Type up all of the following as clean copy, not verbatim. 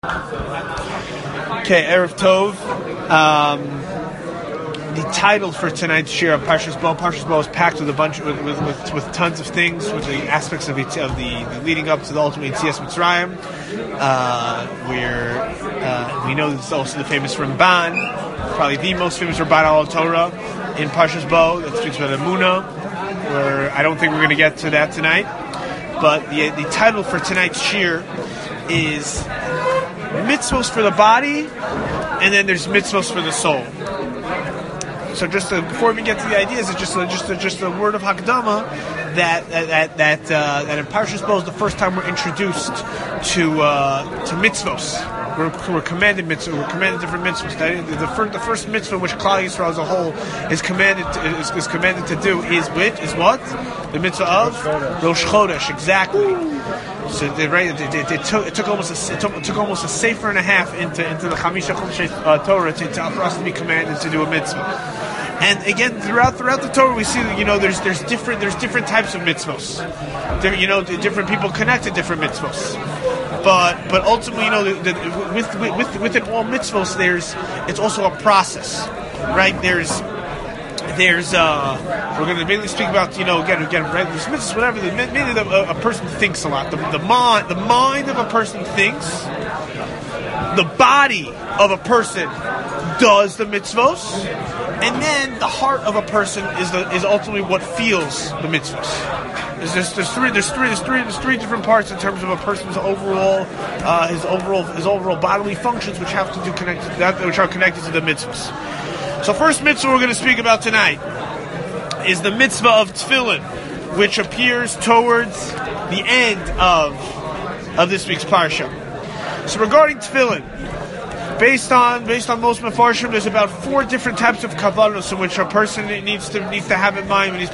Okay, Erev Tov. The title for tonight's shir of Parshas Bo. Parshas Bo is packed with a bunch with tons of things, with the aspects of the leading up to the ultimate Yetzias Mitzrayim. Where we know it's also the famous Ramban, probably the most famous Ramban al Torah in Parshas Bo that speaks about Emunah. Where I don't think we're going to get to that tonight, but the title for tonight's shir is mitzvos for the body, and then there's mitzvos for the soul. So before we get to the ideas, it's just a word of Hakdama that in Parshas Bo is the first time we're introduced to mitzvos. We're commanded mitzvah. We're commanded different mitzvahs. The first mitzvah which Klal Yisrael as a whole is commanded to do is what? The mitzvah of Rosh Chodesh. Exactly. So it took almost a sefer and a half into the Chamisha Chodeshei Torah for us to be commanded to do a mitzvah. And again, throughout the Torah, we see that there's different types of mitzvos. Different people connect to different mitzvos. But ultimately, within all mitzvos, it's also a process, right? There's we're going to mainly speak about again right, there's mitzvahs, whatever. Mainly a person thinks a lot. The mind of a person thinks. The body of a person does the mitzvos, and then the heart of a person is ultimately what feels the mitzvos. There's three different parts in terms of a person's overall his overall bodily functions which are connected to the mitzvahs. So first mitzvah we're going to speak about tonight is the mitzvah of tefillin, which appears towards the end of this week's parsha. So regarding tefillin, based on most mefarshim, there's about 4 different types of kavanos in which a person needs to have in mind when he's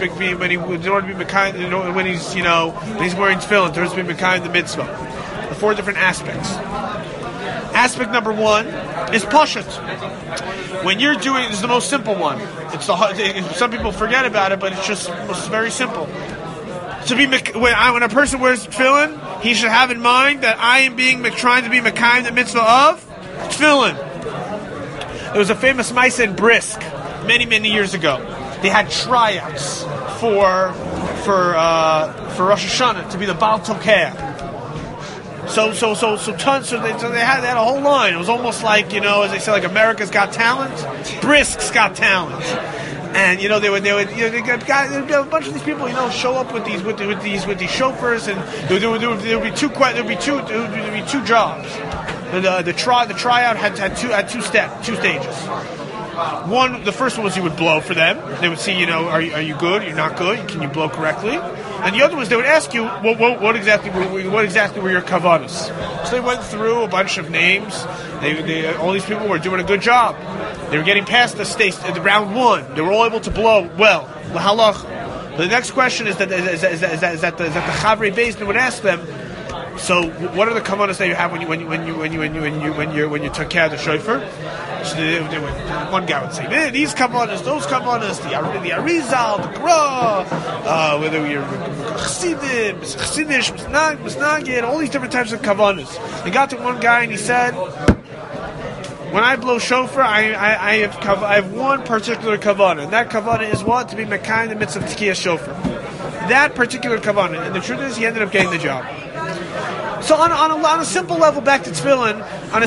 wearing tefillin, to be mekayim the mitzvah. The 4 different aspects. Aspect number 1 is pashut. When you're doing, this is the most simple one. Some people forget about it, but it's very simple. When a person wears tefillin, he should have in mind that I am trying to be mekayim the mitzvah of tefillin. There was a famous Maisa in Brisk many years ago. They had tryouts for Rosh Hashanah to be the Baal Tokeh. So they had a whole line. It was almost like, as they say, like America's Got Talent, Brisk's Got Talent. And there would be a bunch of these people show up with these chauffeurs, and there would be two jobs. The tryout had two stages. The first one was you would blow for them. They would see are you good? You're not good. Can you blow correctly? And the other was they would ask you what exactly were your kavanos. So they went through a bunch of names. All these people were doing a good job. They were getting past the round 1. They were all able to blow well. Lahalach. The next question is that the Chavrei Beis would ask them. So, what are the kavanos that you have when you took care of the shofar? So one guy would say, these kavanos, those kavanos, the Arizal, the Gra, whether you're Chassidim, Chassidish, Misnagid, all these different types of kavanos. They got to one guy and he said, when I blow shofar, I have one particular kavanah, and that kavanah is what? To be mekayim in the midst of tkiyah shofar. That particular kavanah, and the truth is, he ended up getting the job. So on a simple level back to tefillin, on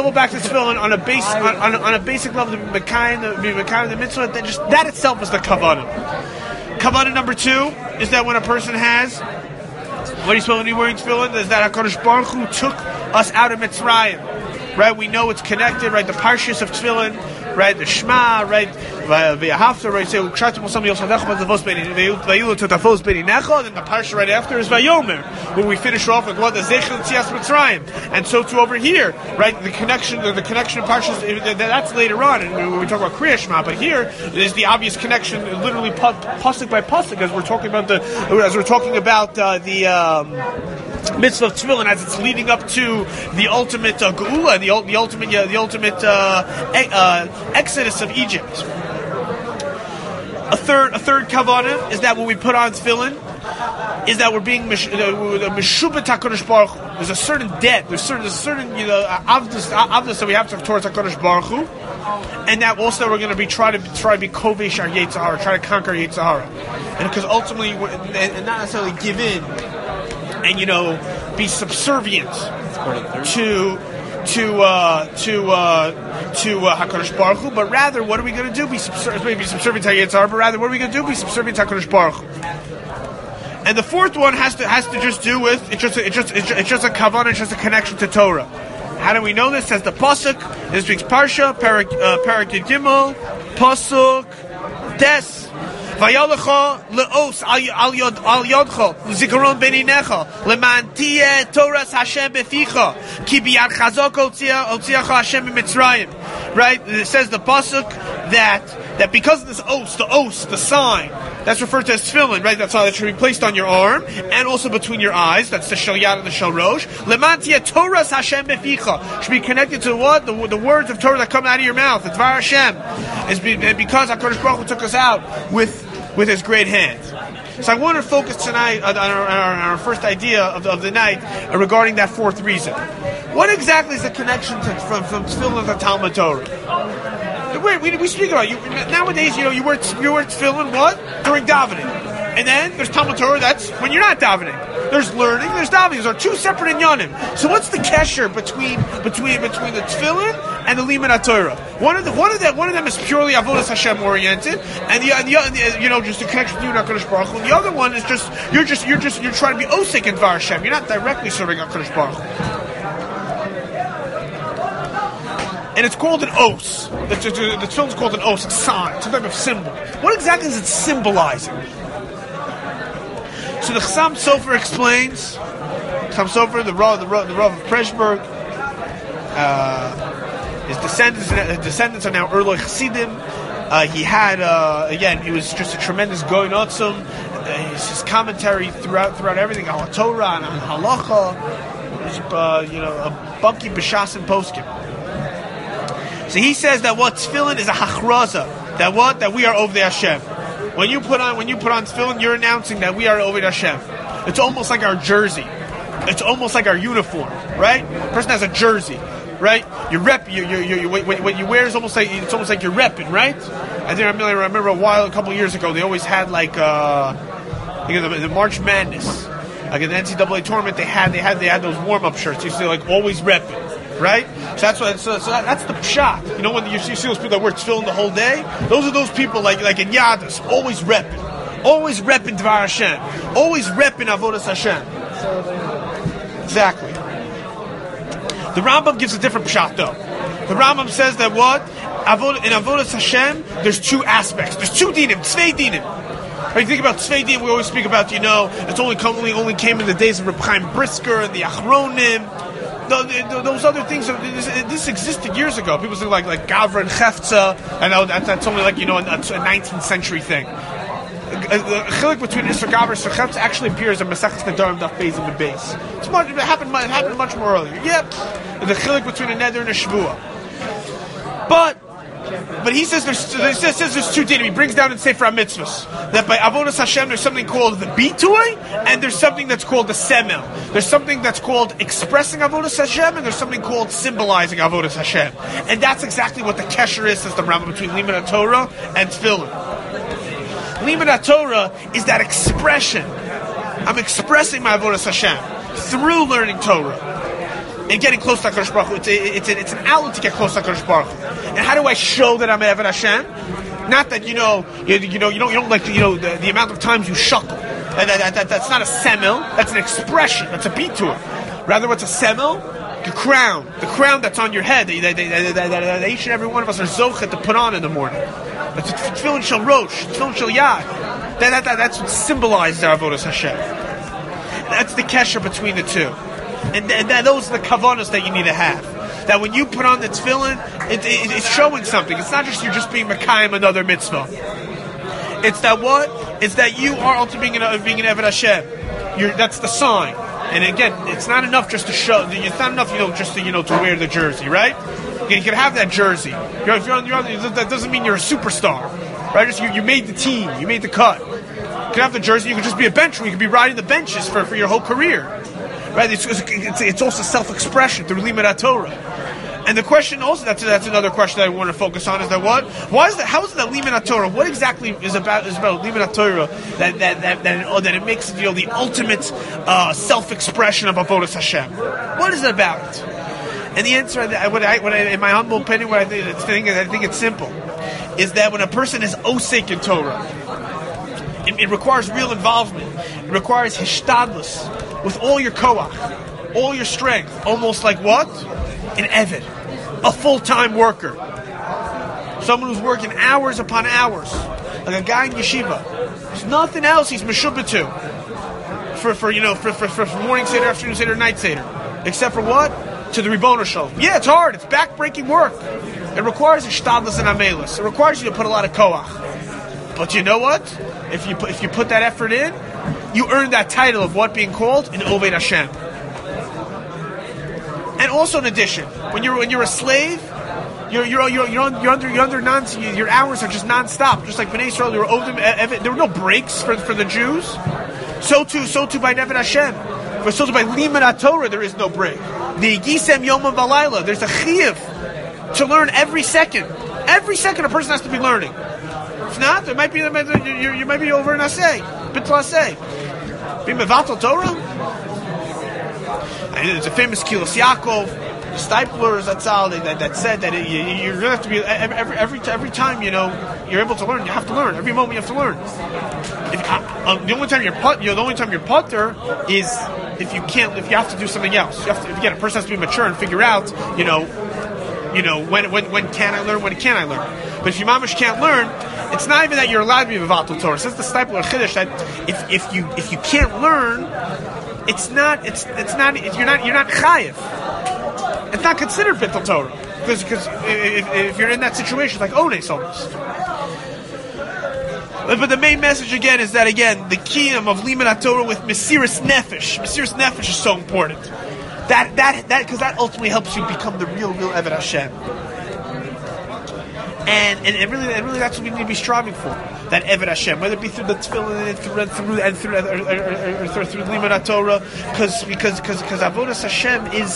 a basic level to be mekayim the mitzvah, that itself is the kavanah. Kavanah number 2 is that when a person has, what he's supposed to be wearing tefillin, is that HaKadosh Baruch Hu took us out of Mitzrayim. Right, we know it's connected. Right, the parshas of tefillin, right, the Shema, right, V'ahavta, right. Say Ukshatim Osam Yosavecha V'Tavos V'Yilu Totavos B'Ninecha. Then the parsha right after is Vayomer, where we finish off with what the Zeichel Yetzias Mitzrayim. And so too over here, right, the connection of parshas that's later on, and when we talk about Kriya Shema. But here is the obvious connection, literally pasuk by pasuk, as we're talking about the mitzvah of tefillin as it's leading up to the ultimate geula, the ultimate exodus of Egypt. A third kavanah is that when we put on tefillin, is that we're being meshubet HaKadosh Baruch Hu. There's a certain debt, there's certain avdus that we have towards HaKadosh Baruch Hu, and that also we're going to be try to be kovesh our Yetzer Hara, try to conquer Yetzer Hara, and because ultimately, and not necessarily give in, and be subservient to HaKadosh Baruch Hu, but rather, what are we going to do? Be subservient to Yetzer Hara, but rather, what are we going to do? Be subservient to HaKadosh Baruch Hu. And the fourth one has to just do with it's just a kavanah, it's just a connection to Torah. How do we know this? Says the pasuk this week's parsha, Parak Yud Gimel, pasuk Tes. Vayalecha leos al yodcha zikaron beninecha leman tiye Torah Hashem beficha ki biyad chazak otziacha Hashem b'Mitzrayim. Right? It says the pasuk that because of this os, the sign that's referred to as tefillin, right? That's how that should be placed on your arm and also between your eyes. That's the shel yad and the shel rosh. Leman tiye Torah Hashem beficha should be connected to what the words of Torah that come out of your mouth. The Dvar Hashem is because HaKadosh Baruch Hu took us out with His great hand. So I want to focus tonight on our first idea of the night regarding that fourth reason. What exactly is the connection from tefillin to Talmud Torah? We speak about you nowadays. You wear tefillin what during davening, and then there's Talmud Torah. That's when you're not davening. There's learning. There's davening. Those are two separate inyanim. So what's the kesher between the tefillin and the limud Torah? One of them is purely avodas Hashem oriented, and the just a connection to HaKadosh Baruch Hu. And the other one is you're trying to be osik in Dvar Hashem. You're not directly serving HaKadosh Baruch Hu. And it's called an os. The tefillin is called an os, a sign, some type of symbol. What exactly is it symbolizing? So the Chassam Sofer explains. Chassam Sofer, the Rav of Preshberg, his descendants are now Erloi Chassidim. He had he was just a tremendous goy notzum. His commentary throughout everything on Torah and on halacha. He was a bunky b'shas and poskim. So he says that what tefillin is a hachraza, that we are over the Hashem. When you put on tefillin, you're announcing that we are over the Hashem. It's almost like our jersey. It's almost like our uniform, right? The person has a jersey, right? You rep. What you wear is almost like you're repping, right? I remember a couple of years ago, they always had like the March Madness, like in the NCAA tournament. They had those warm up shirts. You see, like always repping. Right? So that's that's the pshat. When you see those people that wear tefillin the whole day, those are those people like in Yadas, always repping Dvar Hashem, always repping Avodas Hashem. Exactly. The Rambam gives a different pshat though. The Rambam says that in Avodas Hashem, there's two aspects. There's two dinim, tzvei dinim. When you think about tzvei dinim, we always speak about it's only came in the days of Reb Chaim Brisker and the Achronim. Those other things, this existed years ago. People say like Gavra and Chefza, and that's only like a 19th century thing. The chilik between Isra Gavra and Isra Chefza actually appears in Maseches Nedarim Daf Beis in the base. It happened much more earlier. Yep, the chilik between a neder and a shvua. But he says there's two dinim. He brings down in Sefer HaMitzvos that by Avodas Hashem there's something called the bitoy and there's something that's called the semel. There's something that's called expressing Avodas Hashem and there's something called symbolizing Avodas Hashem. And that's exactly what the kesher is, says the Rambam, between limud Torah and tefillin. Limud Torah is that expression. I'm expressing my Avodas Hashem through learning Torah and getting close to HaKadosh Baruch Hu. It's an outlet to get close to HaKadosh Baruch Hu. And how do I show that I'm an Eved Hashem? Not that you don't like the amount of times you shuckle. That's not a semel. That's an expression. That's a beat to it. Rather, what's a semel? The crown that's on your head that each and every one of us are zochet to put on in the morning. That's tefillin shel rosh, tefillin shel yad. That's what symbolizes our avodas Hashem. That's the kesher between the two. And those are the kavanas that you need to have. That when you put on the tefillin, it's showing something. It's not just you're just being mekayim another mitzvah. It's that what? It's that you are ultimately being an Eved Hashem. That's the sign. And again, it's not enough just to show. It's not enough, just to wear the jersey, right? You can have that jersey. If you're on, that doesn't mean you're a superstar, right? Just you made the team, you made the cut. could have the jersey. You could just be a bencher. You could be riding the benches for your whole career, right? It's also self-expression through Limud Torah. And the question also, that's another question that I want to focus on, is that why is that, how is it that Limud Torah, what exactly is about Limud Torah that it makes it, the ultimate self-expression of Avodas Hashem? What is it about? And the answer, in my humble opinion, I think it's simple, is that when a person is osek in Torah, it requires real involvement. It requires hishtadlus with all your koach, all your strength, almost like what? An eved, a full-time worker, someone who's working hours upon hours, like a guy in yeshiva. There's nothing else he's meshubah to for morning seder, afternoon seder, night seder, except for what? To the Ribono Shalom. Yeah, it's hard. It's back-breaking work. It requires ishtadlus and amelus. It requires you to put a lot of koach. But you know what? If you put that effort in, you earn that title of what being called an Oved Hashem. And also, in addition, when you're a slave, your hours are just non-stop. Just like Bnei Yisrael, there were no breaks for the Jews. So too by Eved Hashem. But so too by Limud Torah, there is no break. The Gisem Yom V'Layla, there's a chiyuv to learn every second. Every second, a person has to be learning. If not, you might be over an assay, bittul assay. Be mevatel Torah. There's a famous Kilos Yaakov, Stipler Zatzal that said that you're going to have to be every time you're able to learn. You have to learn every moment. You have to learn. The only time you're putter is if you have to do something else. You have to, again, a person has to be mature and figure out when can I learn, when can't I learn. But if you mamish can't learn, it's not even that you're allowed to be mevatel Torah. Says the Stipler Chiddush that if you can't learn, you're not chayiv. It's not considered bittul Torah because if you're in that situation, it's like ones almost. But the main message again is that the kiyum of Limud Torah with Mesiras Nefesh. Mesiras Nefesh is so important. That because that ultimately helps you become the real Eved Hashem. And really that's what we need to be striving for. That Eved Hashem, whether it be through the tefillin and through Limud Torah, because Avodas Hashem is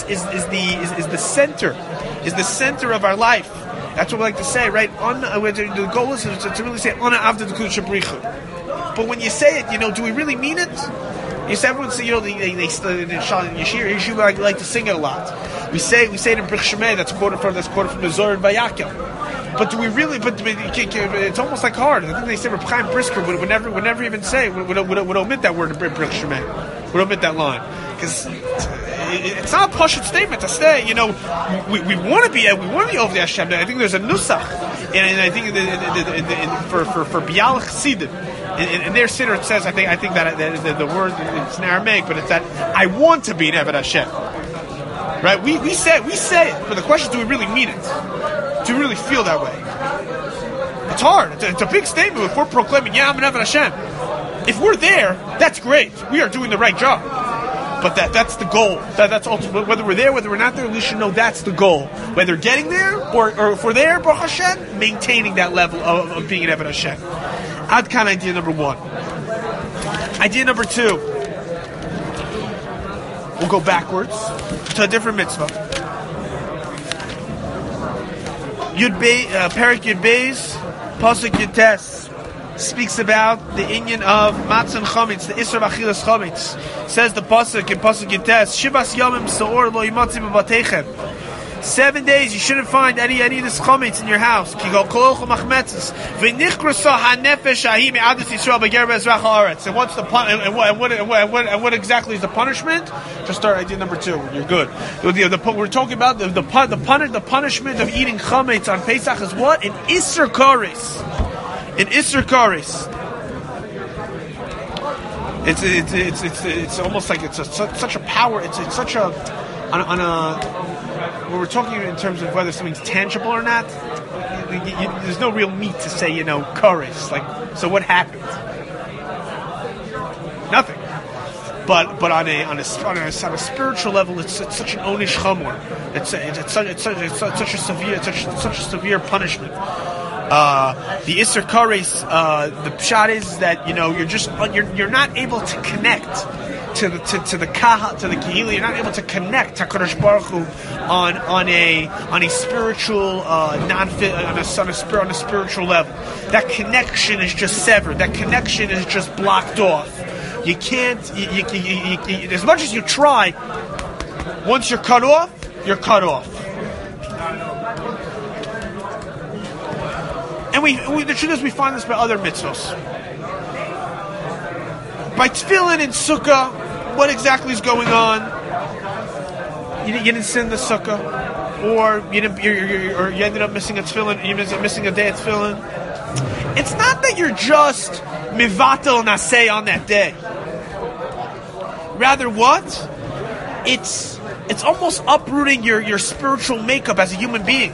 the center of our life. That's what we like to say, right? The goal is to really say Ana Avda D'Kudosh Bricha. But when you say it, do we really mean it? Yes, everyone say, they still in Yeshiva like to sing it a lot. We say it in Brich Shemay. That's quoted from the Zohar and Vayakel. But do we really? But it's almost like hard. I think they say Reb Chaim Brisker would never even say would omit that word in Brich Shemay. Would omit that line because it's not a pashut statement to say. We want to be over the Hashem. I think there's a nusach, and I think for Bialach Chasidim. In their siddur it says, I think that the word, it's in Aramaic, but it's that I want to be an Eved Hashem. Right? We say it, but the question is, do we really mean it? Do we really feel that way? It's hard. It's a big statement if we're proclaiming, I'm an Eved Hashem. If we're there, that's great. We are doing the right job. But that's the goal. That's ultimately, whether we're there, whether we're not there, we should know that's the goal. Whether getting there, or if we're there, Baruch Hashem, maintaining that level of being an Eved Hashem. Ad Kan idea number 1. Idea number 2. We'll go backwards to a different mitzvah. Perik Yud Beis, Pasuk Yud Tes speaks about the inyan of matzah and chametz, the isur of achilas chametz. Says the pasuk in Pasuk Yud Tes, Shivas yamim seor lo yimatzi b'bateichem. 7 days you shouldn't find any of this chametz in your house. Ki go kololcho machmetzes v'nichrasa hanefesh ahi me'adas Yisrael b'ger be'ezrach haaretz. And what's the and what exactly is the punishment? Just start idea number 2. You're good. We're talking about the punishment of eating chametz on Pesach is what? An isur kares. An isur kares. It's almost like it's such a power. It's such a on a. When we're talking in terms of whether something's tangible or not, there's no real meat to say, kares. Like, so what happened? Nothing. But on a spiritual level, it's such an onish chamor. It's such a severe punishment. The Isser Kares, the pshat is that you're not able to connect to the kaha, to the kehila. You're not able to connect to HaKadosh Baruch Hu on a spiritual on a spiritual level. That connection is just severed. That connection is just blocked off. You can't. You, as much as you try, once you're cut off, you're cut off. And the truth is, we find this by other mitzvahs. By tefillin and sukkah, what exactly is going on? You didn't sin the sukkah, or you ended up missing a tefillin. You missing a day of tefillin. It's not that you're just mivatel naseh on that day. Rather, what? It's almost uprooting your spiritual makeup as a human being.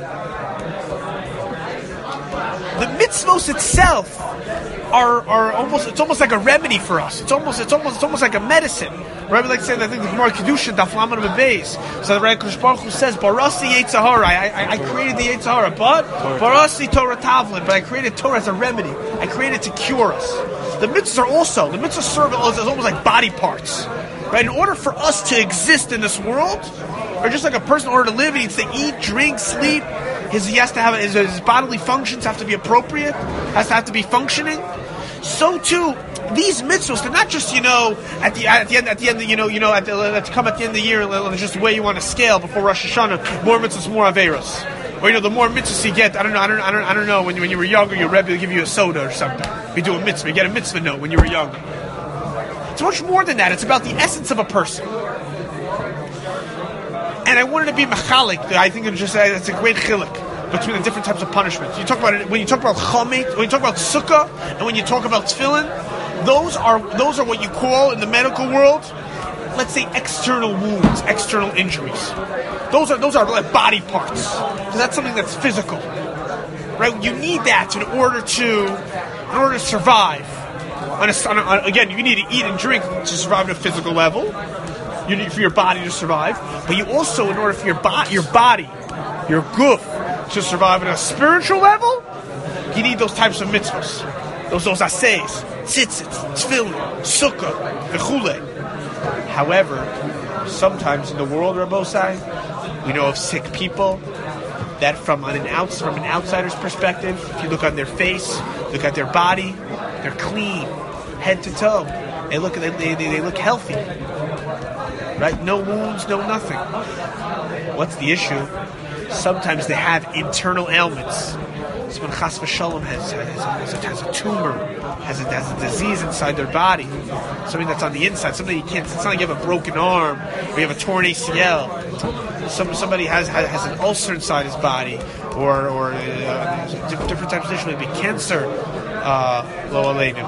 The mitzvos itself are almost like a remedy for us. It's almost like a medicine. Right? We like to say that I think the Gemara Kedusha Daf Lamed Beis. So the Kadosh Baruch Hu says, "Barasi Yetzer Hara." I created the Yetzer Hara, but Barasi Torah Tavlin. But I created Torah as a remedy. I created it to cure us. The mitzvahs serve as almost like body parts. Right? In order for us to exist in this world, or just like a person, in order to live, he needs to eat, drink, sleep. He has to have his bodily functions have to be appropriate, have to be functioning. So too, these mitzvahs, they're not just at the end at the end of the year, and just the way you want to scale before Rosh Hashanah. More mitzvahs, more averos. Or the more mitzvahs you get, I don't know. When you were younger, your Rebbe would give you a soda or something. You do a mitzvah, you get a mitzvah note when you were younger. It's much more than that. It's about the essence of a person. And I wanted to be machalik. I think it's a great chilik between the different types of punishments. You talk about it when you talk about chomet, when you talk about sukkah, and when you talk about tefillin. Those are what you call in the medical world, let's say, external wounds, external injuries. Those are like body parts, because that's something that's physical, right? You need that in order to survive. Again, you need to eat and drink to survive at a physical level. You need for your body to survive, but you also, in order for your body, your guf, to survive at a spiritual level, you need those types of mitzvahs, those aseis, tzitzit, tefillin, sukkah, v'chule. However, sometimes in the world, Rabbosai, we know of sick people that from an outsider's perspective, if you look on their face, look at their body, they're clean, head to toe. They look healthy. Right? No wounds, no nothing. What's the issue? Sometimes they have internal ailments. Someone chas v'shalom has a tumor, has a disease inside their body, something that's on the inside, something you can't. It's not like you have a broken arm or you have a torn ACL. Somebody has an ulcer inside his body, or different types of issues, maybe cancer. Lo aleinu.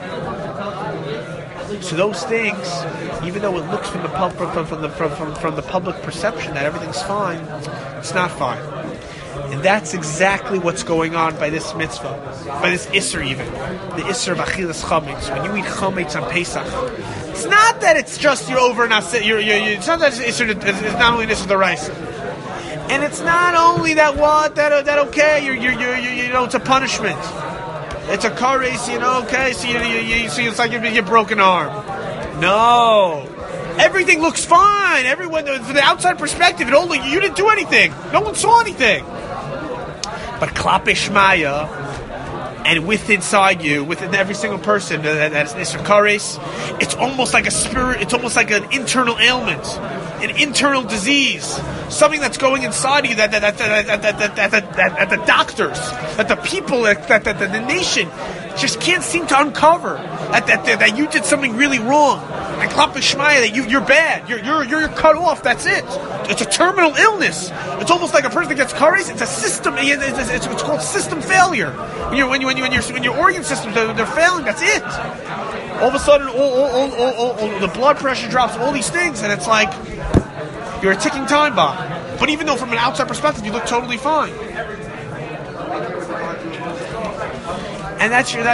So those things, even though it looks from the public perception that everything's fine, it's not fine. And that's exactly what's going on by this mitzvah, by this Isser even. The Isser of Achilas Chametz. When you eat Chametz on Pesach, it's not that it's just you're over and it's not that it's not only this is the rice. And it's not only that okay, it's a punishment. It's a car race, okay, so you see it's like your broken arm. No. Everything looks fine. Everyone, from the outside perspective, you didn't do anything. No one saw anything. But Klape Shmaya, and within every single person that's Isser Kares, it's almost like a spirit, it's almost like an internal ailment, an internal disease, something that's going inside of you that the doctors, that the people, that the nation just can't seem to uncover, that you did something really wrong. And Klape Shmaya, that you're bad, you're cut off. That's it. It's a terminal illness. It's almost like a person that gets kares. It's a system. It's called system failure. When your organ systems they're failing, that's it. All of a sudden, all the blood pressure drops. All these things, and it's like you're a ticking time bomb. But even though from an outside perspective you look totally fine. And that's just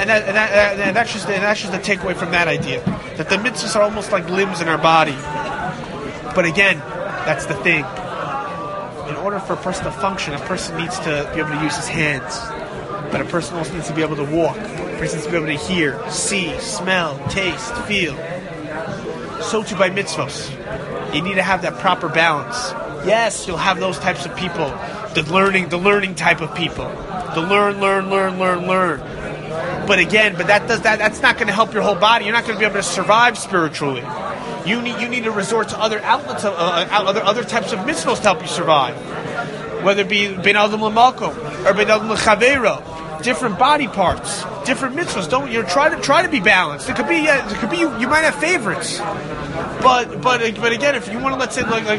the takeaway from that idea, that the mitzvahs are almost like limbs in our body. But again, that's the thing. In order for a person to function, a person needs to be able to use his hands. but a person also needs to be able to walk. A person needs to be able to hear, see, smell, taste, feel. So too by mitzvos. You need to have that proper balance. Yes, you'll have those types of people, the learning type of people, the learn. But again, that's not going to help your whole body. You're not going to be able to survive spiritually. You need to resort to other outlets, other types of mitzvos to help you survive. Whether it be ben adam l'malko or ben adam l'chaveiro, different body parts, different mitzvahs. Try to be balanced. It could be you might have favorites, but again, if you want to, let's say like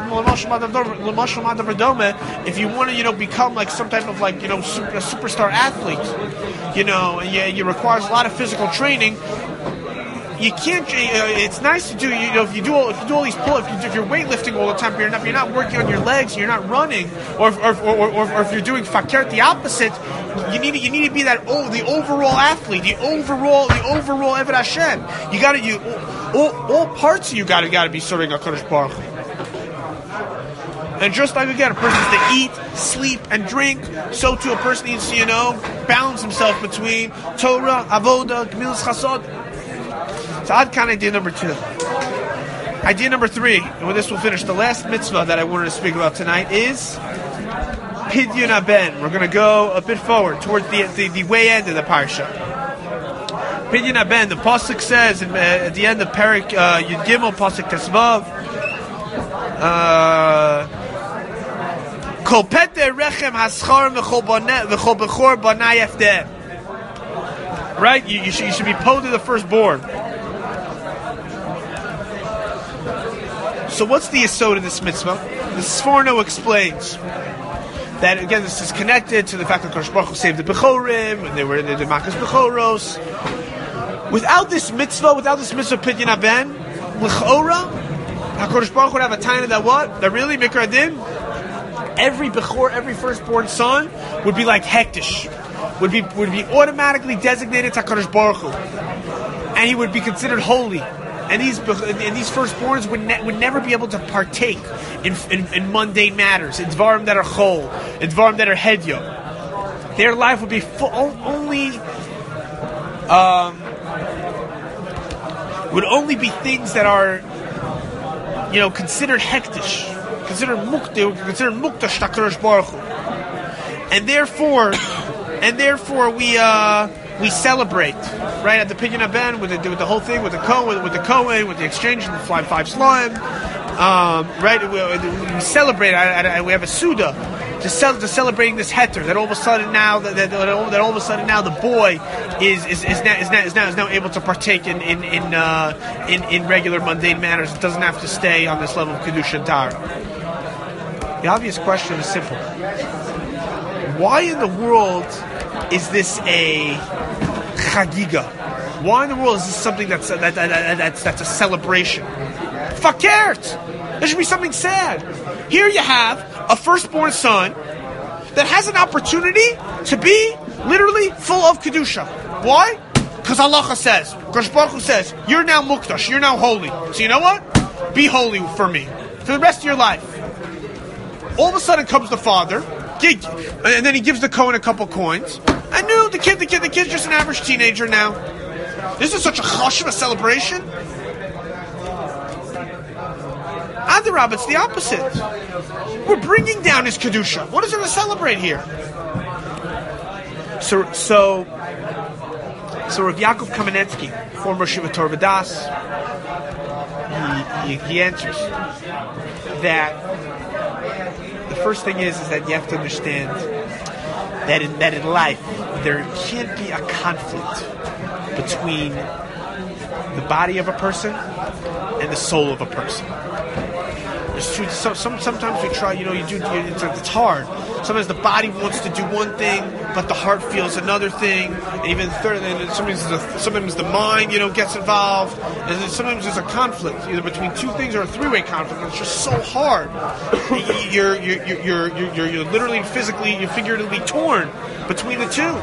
if you want to become like some type of a superstar athlete, and you requires a lot of physical training. You can't. It's nice to do. If you do all these pull-ups, if you're weightlifting all the time, you're not working on your legs. You're not running, or if you're doing fakir, the opposite. You need to be the overall athlete, the overall Eved Hashem. All parts of you got to be serving HaKadosh Baruch Hu. And just like again, a person needs to eat, sleep, and drink. So too, a person needs to balance himself between Torah, Avodah, Gemilas Chasod. So Ad Kan idea number 2. Idea number 3, and with this we'll finish. The last mitzvah that I wanted to speak about tonight is Pidyon Haben. We're going to go a bit forward towards the way end of the parsha. Pidyon Haben. The pasuk says at the end of Perik Yud Gimel pasuk Tesvav, Kol Pete Rechem Haschar V'Chol Bechor Banai Yefdeh. Right? You should be po to the firstborn. So what's the yesod of this mitzvah? The Sforno explains that again this is connected to the fact that Kodesh Baruch Hu saved the Bechorim and they were in the Makas Bechoros. Without this mitzvah Pidyon Haben, l'chora, HaKadosh Baruch Hu would have a time that really Mikra Din, every Bechor, every firstborn son would be like hektish, would be automatically designated to HaKadosh Baruch Hu, and he would be considered holy. And these firstborns would never be able to partake in mundane matters, in dvarim that are chol, in dvarim that are hedyo. Their life would be only be things that are, considered hektish, considered mukdash HaKadosh Baruch Hu, and therefore we celebrate, right, at the Pidyon Haben with the whole thing, with the Kohen, with the exchange, and the fly 5 slime, right? We celebrate. We have a Suda to celebrating this heter. That all of a sudden now the boy is now able to partake in regular mundane manners. It doesn't have to stay on this level of kedusha and tara. The obvious question is simple: why in the world is this a chagiga? Why in the world is this something that's a celebration? Fakert! There should be something sad. Here you have a firstborn son that has an opportunity to be literally full of kedusha. Why? Because Allah says, Kodesh Baruch Hu says, you're now mukdash, you're now holy. So you know what? Be holy for me for the rest of your life. All of a sudden comes the father, and then he gives the Kohen a couple coins. I knew the kid's just an average teenager now. This is such a chashuv, a celebration. Adarab, it's the opposite. We're bringing down his kedusha. What is there to celebrate here? So Rav Yaakov Kamenetsky, former Shiva Torah Das, he answers that the first thing is that you have to understand that in life there can't be a conflict between the body of a person and the soul of a person. Sometimes we try, it's hard. Sometimes the body wants to do one thing, but the heart feels another thing. And even sometimes the mind, gets involved. And then sometimes there's a conflict, either between two things or a three-way conflict. And it's just so hard. You're literally, physically, you're figuratively torn between the two.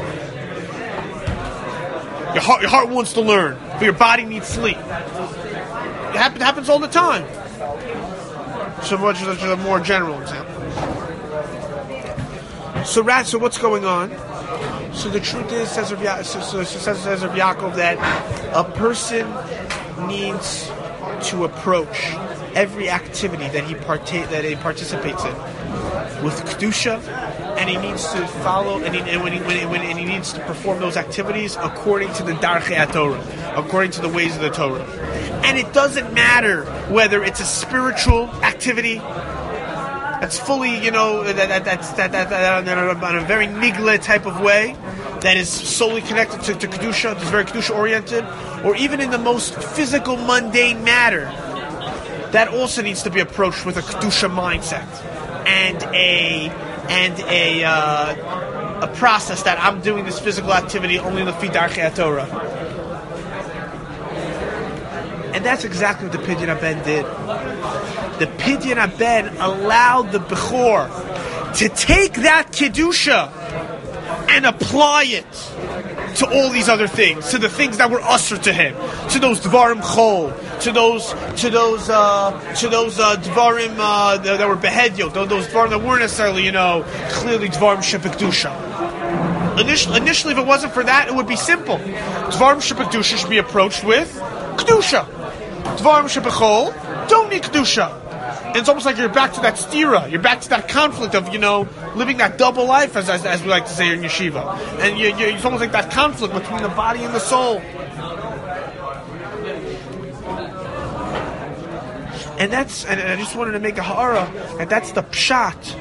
Your heart wants to learn, but your body needs sleep. It happens all the time. So much as a more general example. So what's going on? So the truth is, says Rav Yaakov, that a person needs to approach every activity that he participates in with kedusha, and he needs to follow, and he needs to perform those activities according to the darchei Torah, according to the ways of the Torah. And it doesn't matter whether it's a spiritual activity that's fully, that's on a very nigla type of way, that is solely connected to kedusha, that's very kedusha oriented, or even in the most physical, mundane matter, that also needs to be approached with a kedusha mindset and a process that I'm doing this physical activity only lefi darchei Torah. And that's exactly what the Pidyon Haben did. The Pidyon Haben allowed the Bechor to take that Kedusha and apply it to all these other things, to the things that were usher to him, to those Dvarim Chol, to those Dvarim that were Behedyo, those Dvarim that weren't necessarily, clearly Dvarim Shebekdusha. Initially, if it wasn't for that, it would be simple. Dvarim Shebekdusha should be approached with Kedusha. Dvarim Shebechol don't need Kedusha. And it's almost like you're back to that stira. You're back to that conflict of, living that double life, as we like to say in yeshiva. And it's almost like that conflict between the body and the soul. And I just wanted to make a ha'ara, and that's the pshat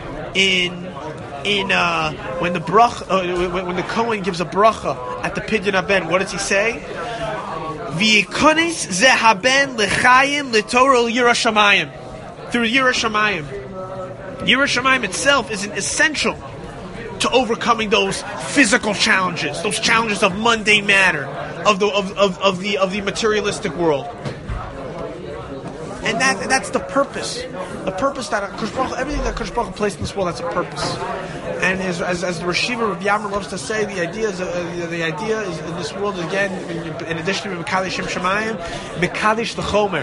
when the Kohen gives a bracha at the Pidyon Haben. What does he say? V'yikonis ze haben l'chayim l'torah l'yira shamayim. Through Yira Shamayim. Yira Shamayim itself is an essential to overcoming those physical challenges, those challenges of mundane matter, of the materialistic world. And that's the purpose. The purpose that everything that Kodesh Baruch Hu placed in this world, that's a purpose. And as the Rashiva Rav Yamar loves to say, the idea is in this world, again, in addition to Mekadesh Shem Shamayim, Mekadesh the Chomer.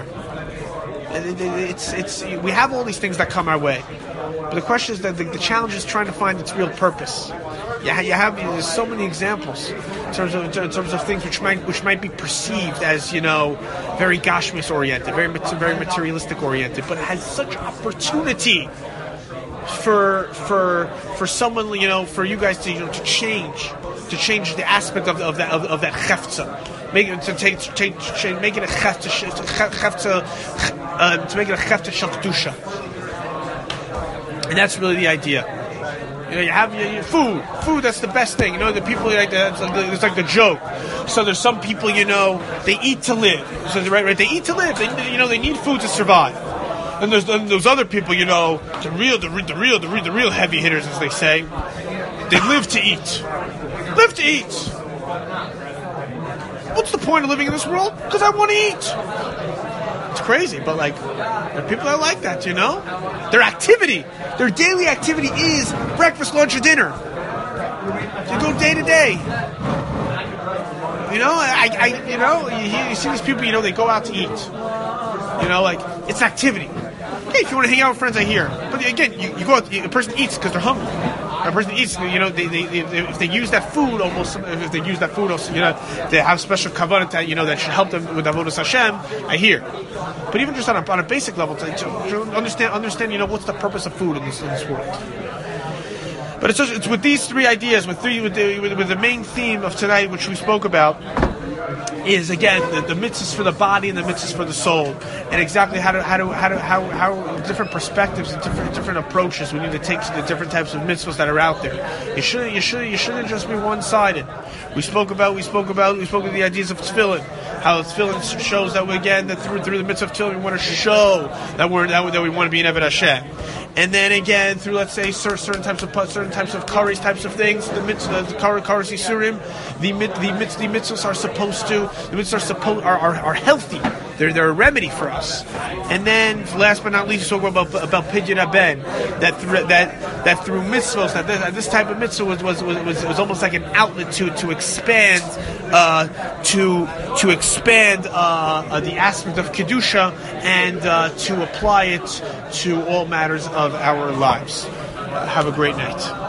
We have all these things that come our way, but the question is that the challenge is trying to find its real purpose. There's so many examples in terms of things which might be perceived as very gashmis oriented, very materialistic oriented, but has such opportunity for someone, for you guys to change the aspect of that chefza. Make it a chefta shel kedusha, and that's really the idea. You have your food. That's the best thing. The people like that. It's like the joke. So there's some people, they eat to live. So right, they eat to live. They need food to survive. And there's those other people, the real heavy hitters, as they say. They live to eat. Live to eat. What's the point of living in this world? Because I want to eat. It's crazy, but there are people that like that, Their activity, their daily activity is breakfast, lunch, or dinner. You go day to day. You see these people, they go out to eat. It's activity. Okay, if you want to hang out with friends, I hear. But again, you go out, a person eats because they're hungry. A person eats, if they use that food, also, they have special kavanah that should help them with avodas Hashem. I hear, but even just on a basic level, to understand, what's the purpose of food in this world. But it's with these three ideas, with the main theme of tonight, which we spoke about, is again the mitzvahs for the body and the mitzvahs for the soul, and exactly how different perspectives and different approaches we need to take to the different types of mitzvahs that are out there. You shouldn't just be one-sided. We spoke of the ideas of tefillin, how tefillin shows that that through the mitzvah of tefillin we want to show that we want to be an Eved Hashem. And then again, through let's say certain types of kares, types of things, the kares isurim, the mitzvahs are healthy. They're a remedy for us. And then, last but not least, we spoke about Pidyon Haben, that through mitzvahs, that this type of mitzvah was almost like an outlet to expand the aspect of kedusha and to apply it to all matters of our lives. Have a great night.